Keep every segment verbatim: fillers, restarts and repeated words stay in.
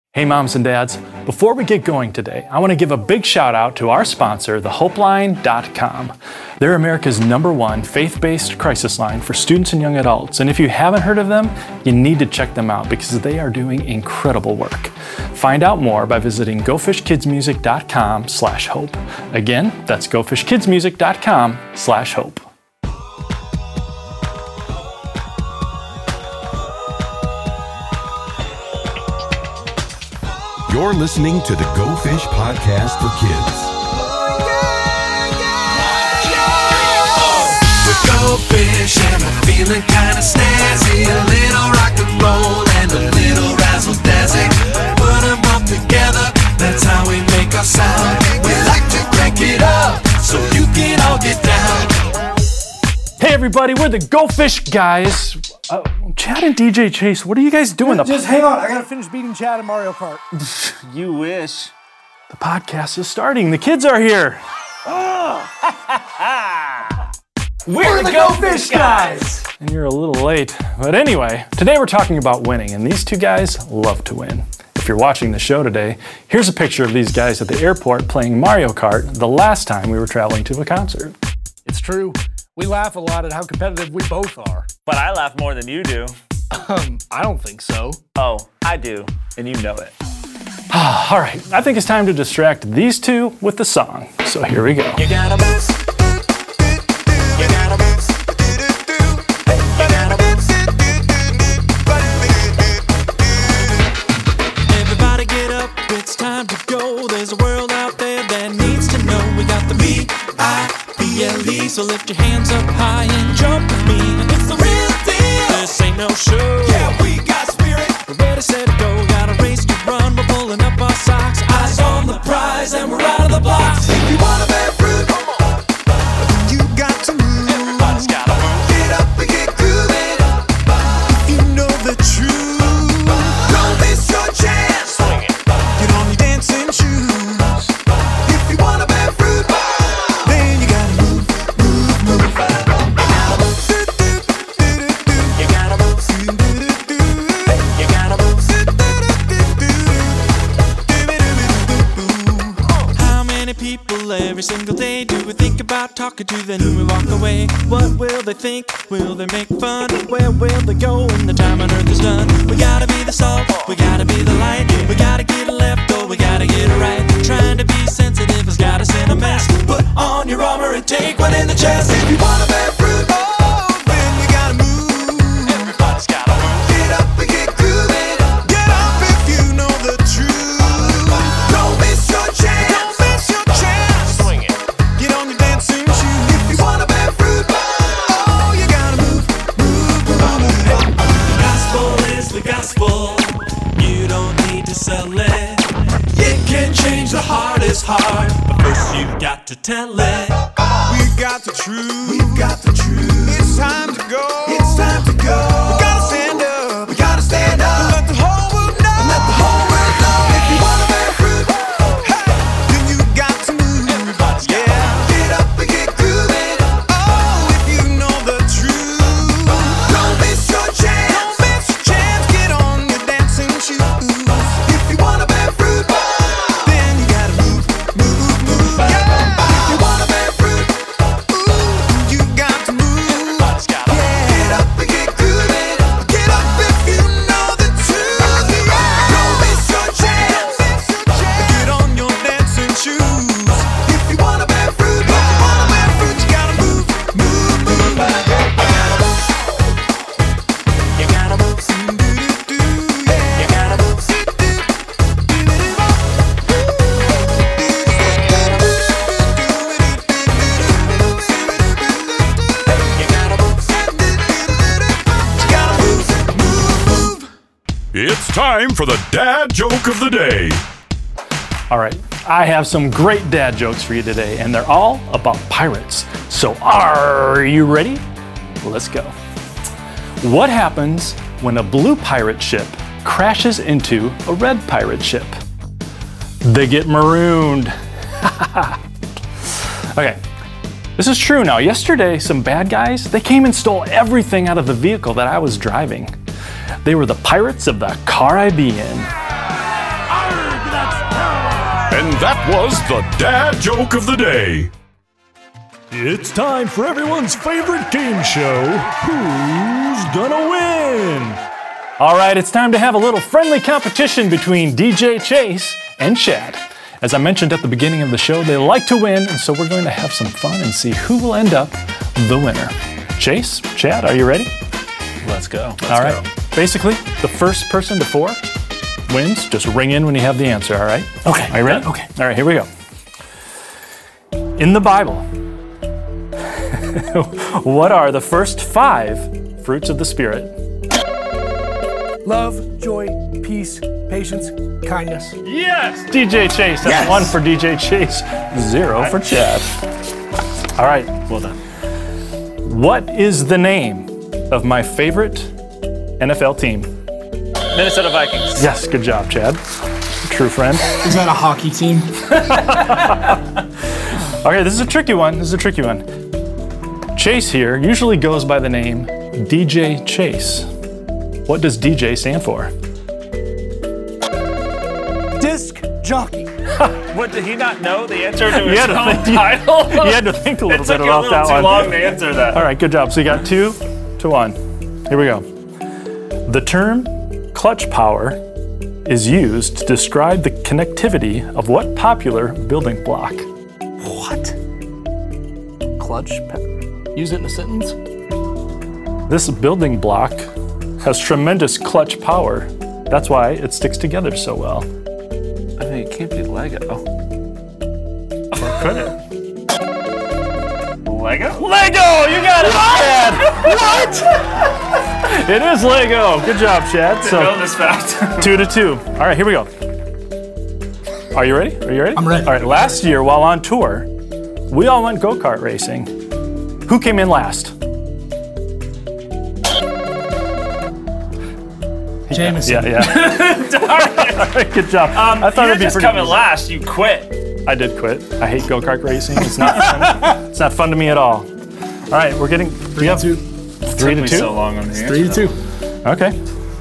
Hey moms and dads, before we get going today, I want to give a big shout out to our sponsor, the hope line dot com. They're America's number one faith-based crisis line for students and young adults. And if you haven't heard of them, you need to check them out because they are doing incredible work. Find out more by visiting go fish kids music dot com slash hope. Again, that's go fish kids music dot com slash hope. You're listening to the Go Fish Podcast for Kids. With Go Fish and I'm feeling kinda snazzy, a little rock and roll and a little razzle-dazzle. Put them all together, that's how we make our sound. We like to crank it up so you can all get down. Hey everybody, we're the Go Fish guys. Uh, Chad and D J Chase, what are you guys doing? Just hang on, I gotta finish beating Chad in Mario Kart. You wish. The podcast is starting. The kids are here. We're the Go Fish guys! And you're a little late. But anyway, today we're talking about winning, and these two guys love to win. If you're watching the show today, here's a picture of these guys at the airport playing Mario Kart the last time we were traveling to a concert. It's true. We laugh a lot at how competitive we both are. But I laugh more than you do. Um, I don't think so. Oh, I do, and you know it. All right, I think it's time to distract these two with the song. So here we go. You gotta boost. You gotta boost. You gotta boost. Everybody get up, it's time to go. There's a world out there that needs to know. We got the B I B L E, so lift your hands up high and jump with me. It's the real deal. This ain't no show. Yeah, we got spirit. We're ready, set, go. Got a race to run. We're pulling up our socks. Eyes on the prize, and we're out of the blocks. If you wanna bear fruit, You got to move. Everybody's gotta move. get up and get grooving. You know the truth. Don't miss your chance. Swing it. Get on your dancing shoes. If you wanna bear fruit, Then you gotta move, move, move. you gotta boost. You gotta boost. How many people every single day do we think about talking to, then we walk away? What will they think? Will they make fun? Where will they go when the time on earth is done? We gotta be the salt, we gotta be the light. We gotta get it left or we gotta get it right. Trying to be sensitive has got us in a mess. Put on your armor and take one in the chest. If you wanna bear fruit, Then we gotta move. Everybody's gotta move. get up and get grooving. Get up if you know the truth. Don't miss your chance. Don't miss your chance. Swing it. Get on your dancing shoes. If you wanna bear fruit, Oh, you gotta move, move, move. gospel is the gospel. You don't need to sell it. It can change the hardest heart. But first you've got to tell it. We got the truth. We've got the truth. It's time to go. It's time to go. We gotta stand up. We gotta stand up. Let the whole world know. Let the whole world know. If you wanna bear fruit, Hey, then you got to move. Everybody's gotta Yeah. get up and get grooving. Oh, if you know the truth. Don't miss your chance. Don't miss your chance. Get on your dancing shoes. If you wanna bear fruit, Then you gotta move, move, move. Yeah. if you wanna bear fruit, Ooh, you got to move. Everybody's gotta move. get up and get grooving. Get up if you know the truth. Yeah. Don't miss your chance. Get on your dancing shoes. If you wanna bear fruit, If you wanna bear fruit, you gotta move, move, move. you gotta boost. You gotta boost. You gotta boost. It's time for the dad joke of the day. All right, I have some great dad jokes for you today, and they're all about pirates. So are you ready? Let's go. What happens when a blue pirate ship crashes into a red pirate ship? They get marooned. Okay, this is true now. Yesterday, some bad guys, they came and stole everything out of the vehicle that I was driving. They were the pirates of the car I be in. And that was the dad joke of the day. It's time for everyone's favorite game show, Who's Gonna Win? All right, it's time to have a little friendly competition between D J Chase and Chad. As I mentioned at the beginning of the show, they like to win, and so we're going to have some fun and see who will end up the winner. Chase, Chad, are you ready? Let's go. Let's all right. Go. Basically, the first person to four wins. Just ring in when you have the answer, all right? Okay. Are you ready? Okay. All right, here we go. In the Bible, what are the first five fruits of the Spirit? Love, joy, peace, patience, kindness. Yes! D J Chase. That's Yes! one for D J Chase, zero for Chad. All right. Well done. What is the name of my favorite N F L team? Minnesota Vikings. Yes, good job, Chad. True friend. Is that a hockey team? Okay, this is a tricky one. This is a tricky one. Chase here usually goes by the name D J Chase. What does D J stand for? Disc jockey. What, did he not know the answer to his had to own think- title? You had to think a little It bit took you a about little that too one. long to answer that. All right, good job. So you got two to one. Here we go. The term clutch power is used to describe the connectivity of what popular building block? What? Clutch? Use it in a sentence? This building block has tremendous clutch power. That's why it sticks together so well. I mean, it can't be Lego. Or could it? Lego? Lego! You got it, Chad! What? It is Lego. Good job, Chad. Didn't know So this fact. two to two. All right, here we go. Are you ready? Are you ready? I'm ready. All right, last year while on tour, we all went go-kart racing. Who came in last? Jameson. Yeah, yeah. All right, good job. Um, I thought you're it'd be just pretty coming easy. last. You quit. I did quit. I hate go-kart racing. It's not fun. It's not fun to me at all. All right, we're getting three to up. two. Three to me two. so long on the Three to two. Okay.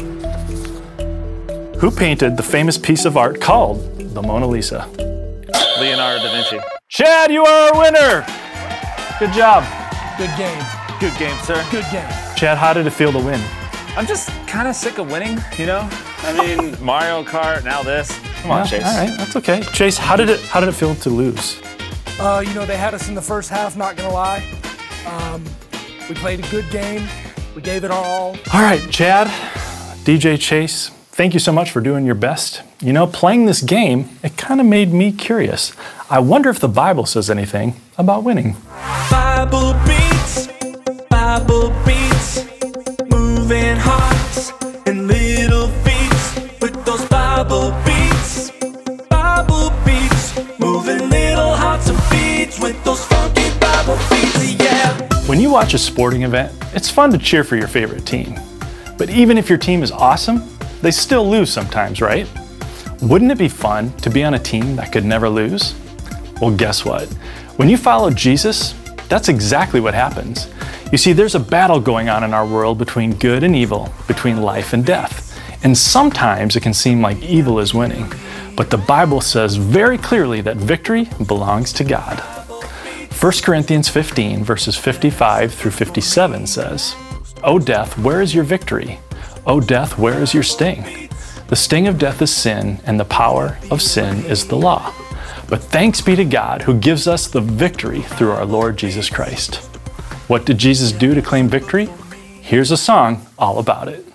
Who painted the famous piece of art called the Mona Lisa? Leonardo da Vinci. Chad, you are our winner. Good job. Good game. Good game, sir. Good game. Chad, how did it feel to win? I'm just kind of sick of winning, you know? I mean, Mario Kart, now this. Come on, Yeah, Chase. All right, that's okay. Chase, how did it how did it feel to lose? Uh, you know, they had us in the first half, not gonna lie. Um, we played a good game. We gave it our all. All right, Chad, D J Chase, thank you so much for doing your best. You know, playing this game, it kind of made me curious. I wonder if the Bible says anything about winning. Bible beats, Bible beats, moving hearts and little feet with those Bible beats, Bible beats, moving little hearts and feet with those funky Bible beats, yeah. When you watch a sporting event, it's fun to cheer for your favorite team. But even if your team is awesome, they still lose sometimes, right? Wouldn't it be fun to be on a team that could never lose? Well, guess what? When you follow Jesus, that's exactly what happens. You see, there's a battle going on in our world between good and evil, between life and death. And sometimes it can seem like evil is winning. But the Bible says very clearly that victory belongs to God. First Corinthians fifteen, verses fifty-five through fifty-seven says, "O death, where is your victory? O death, where is your sting? The sting of death is sin, and the power of sin is the law. But thanks be to God who gives us the victory through our Lord Jesus Christ." What did Jesus do to claim victory? Here's a song all about it.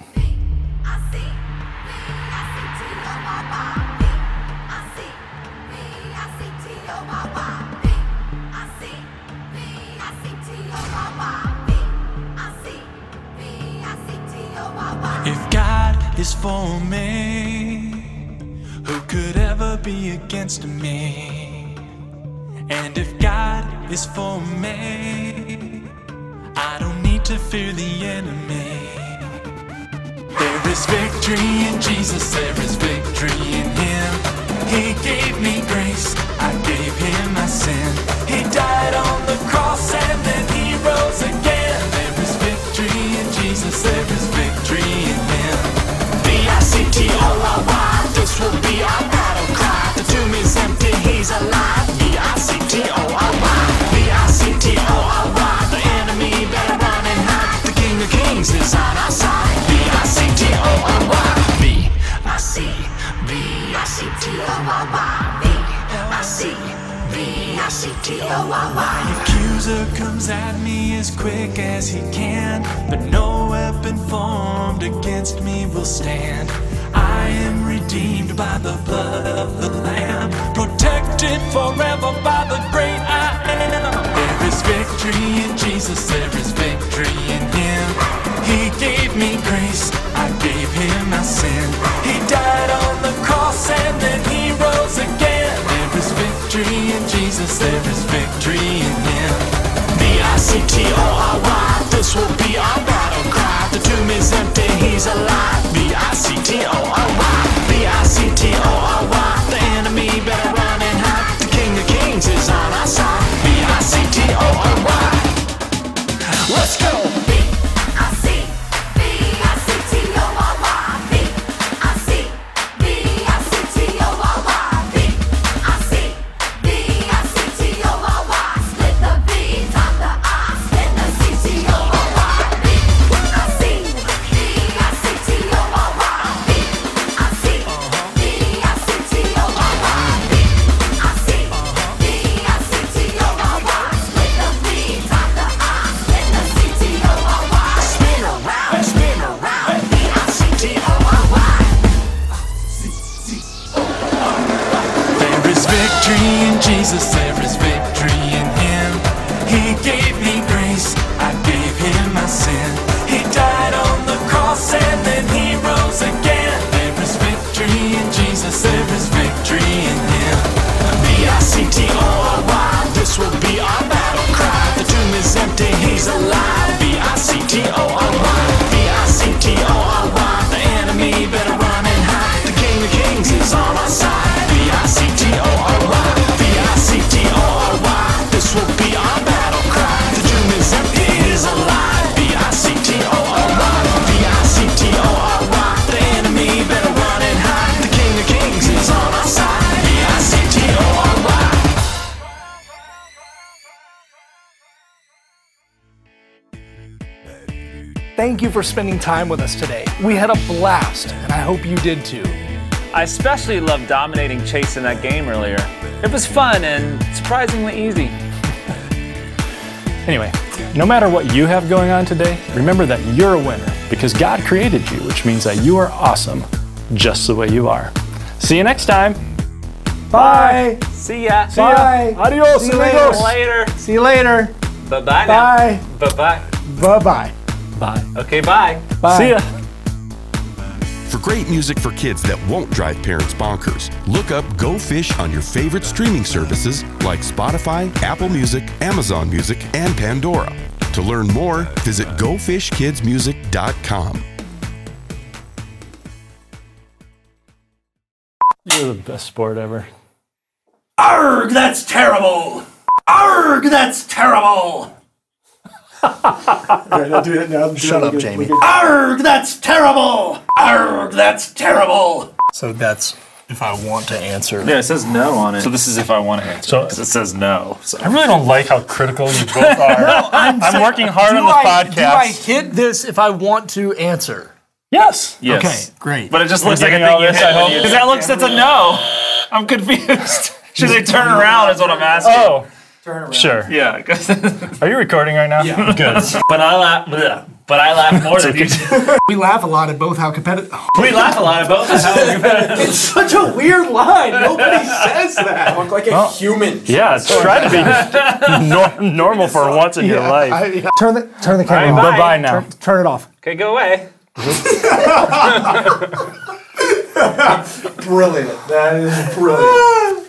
If God is for me, who could ever be against me? And if God is for me, I don't need to fear the enemy. There is victory in Jesus, there is victory in Him. He gave me grace, I gave Him my sin. He died on the cross and then He rose again. There is victory in Jesus, there is victory in Him. V I C T O R Y, this will be our battle cry. The tomb is empty. he's alive. V I C T O R Y. V I C T O R Y. The enemy better run and hide. The King of Kings is on our side. V I C T O R Y. V I C V I C T O R Y. V I C V I C T O R Y. The accuser comes at me as quick as he can, but no weapon formed against me will stand. I am redeemed by the blood of the Lamb, protected forever by the great I am. There is victory in Jesus, there is victory in Him. He gave me grace, I gave Him my sin. He died on the cross and then He rose again. There is victory in Jesus, there is victory in Him. V I C T O R Y, this will be our battle cry. The tomb is empty, He's alive. V I C T O R Y, V I C T O R Y. The enemy better run and hide. The King of Kings is on our side. V I C T O R Y. Let's go. V I C V I C T O R Y. V I C V I C T O R Y. V I C V I C T O R Y. Split the V, top the I, split the C T O R Y. V I C V I C T O R Y. V I C V I C T O R Y. V I C V I C T O R Y. Split the V, top the I, split the C T O R Y. Spin around, spin around. V I C T O R Y. There is victory in Jesus, there is victory in Him. He gave me grace, I gave Him my sin. He died on the cross and then He rose again. There is victory in Jesus, there is victory in Him. V I C T O R Y, this will be our battle cry. The tomb is empty, He's alive. V I C T O R Y, V I C T O R Y. The enemy better run and hide. The King of Kings is on our side. V I C T O R Y, V I C T O R Y. This will be our battle cry. The tomb is empty, He's alive. V I C T O R Y, V I C T O R Y. The enemy better run and hide. The King of Kings is on our side. V I C T O R Y. Thank you for spending time with us today. We had a blast, and I hope you did too. I especially loved dominating Chase in that game earlier. It was fun and surprisingly easy. Anyway, no matter what you have going on today, remember that you're a winner because God created you, which means that you are awesome just the way you are. See you next time. Bye. See ya. See ya. Bye. Adios, See you amigos. Later. See you later. Bye-bye now. Bye. Bye-bye. Bye-bye. Bye. Okay, bye. Bye. See ya. For great music for kids that won't drive parents bonkers, look up Go Fish on your favorite streaming services like Spotify, Apple Music, Amazon Music, and Pandora. To learn more, visit go fish kids music dot com. You're the best sport ever. Arg, that's terrible! Arg, that's terrible! Shut up, Jamie. Arg, that's terrible! Arg, that's terrible! So that's if I want to answer. Yeah, it says no on it. So this is if I want to answer. So- 'cause it says no. So. I really don't like how critical you both are. No, I'm, I'm saying- working hard do on this I, podcast. Do I hit this if I want to answer? Yes. Yes. Okay, great. But it just We're looks like a getting thing all you this, hit I hope. Because that looks, it's a no. I'm confused. Should they turn around is what I'm asking. Oh. Sure. Yeah. 'cause- Are you recording right now? Yeah. Good. but I laugh. bleh, But I laugh more than you do. We laugh a lot at both how competitive. We laugh a lot about this. How competitive. It's such a weird line. Nobody says that. I look like a Well, human. Yeah, try to be nor- normal for once in your life. I, yeah. Turn the turn the camera All off. right, Bye-bye now. Turn, turn it off. Okay, go away. Brilliant. That is brilliant.